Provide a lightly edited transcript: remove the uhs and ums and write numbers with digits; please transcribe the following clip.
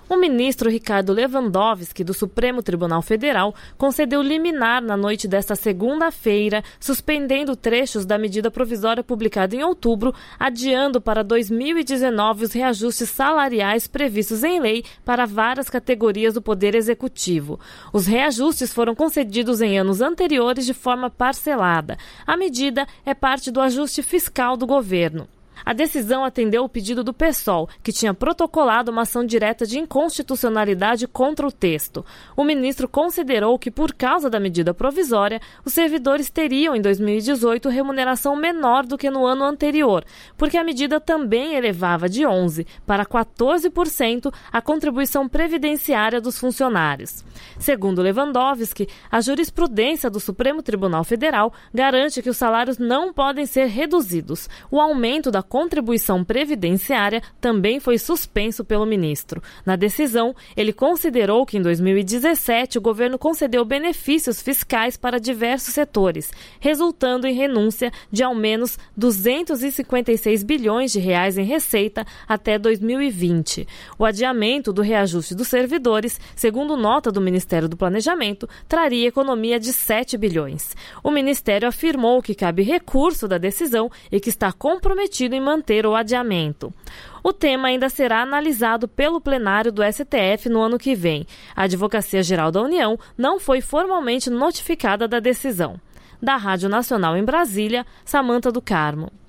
O ministro Ricardo Lewandowski, do Supremo Tribunal Federal, concedeu liminar na noite desta segunda-feira, suspendendo trechos da medida provisória publicada em outubro, adiando para 2019 os reajustes salariais previstos em lei para várias categorias do Poder Executivo. Os reajustes foram concedidos em anos anteriores de forma parcelada. A medida é parte do ajuste fiscal do governo. A decisão atendeu o pedido do PSOL, que tinha protocolado uma ação direta de inconstitucionalidade contra o texto. O ministro considerou que, por causa da medida provisória, os servidores teriam, em 2018, remuneração menor do que no ano anterior, porque a medida também elevava de 11% para 14% a contribuição previdenciária dos funcionários. Segundo Lewandowski, a jurisprudência do Supremo Tribunal Federal garante que os salários não podem ser reduzidos. O aumento da contribuição previdenciária também foi suspenso pelo ministro. Na decisão, ele considerou que em 2017 o governo concedeu benefícios fiscais para diversos setores, resultando em renúncia de ao menos 256 bilhões de reais em receita até 2020. O adiamento do reajuste dos servidores, segundo nota do Ministério do Planejamento, traria economia de 7 bilhões. O Ministério afirmou que cabe recurso da decisão e que está comprometido em manter o adiamento. O tema ainda será analisado pelo plenário do STF no ano que vem. A Advocacia Geral da União não foi formalmente notificada da decisão. Da Rádio Nacional em Brasília, Samantha do Carmo.